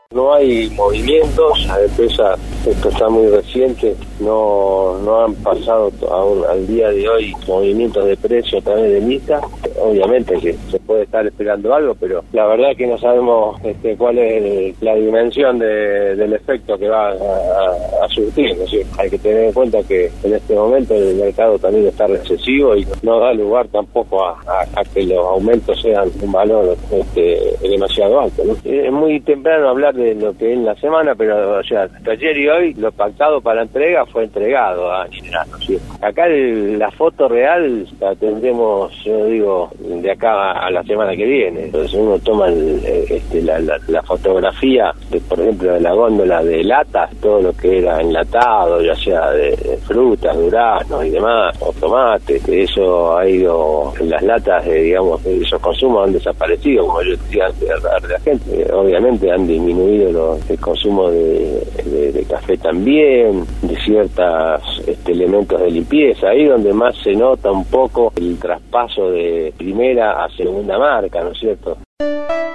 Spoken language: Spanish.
No hay movimientos, a empresa, esto está muy reciente, no han pasado aún al día de hoy movimientos de precio a través de lista. Obviamente que se puede estar esperando algo, pero la verdad es que no sabemos cuál es la dimensión del efecto que va a surtir, ¿no es cierto? Hay que tener en cuenta que en este momento el mercado también está recesivo y no da lugar tampoco a que los aumentos sean un valor demasiado alto, ¿no? Es muy temprano hablar de lo que es la semana, pero o sea, hasta ayer y hoy lo pactado para entrega fue entregado a General, ¿no es cierto? Acá la foto real la tendremos, yo digo, de acá a la semana que viene. Entonces uno toma la fotografía, por ejemplo, de la góndola de latas, todo lo que era enlatado, ya sea de frutas, duraznos y demás, o tomates, eso ha ido, las latas, digamos, esos consumos han desaparecido, como yo decía antes de la gente. Obviamente han disminuido el consumo de café también, de ciertos elementos de limpieza, ahí donde más se nota un poco el traspaso de primera a segunda marca, ¿no es cierto?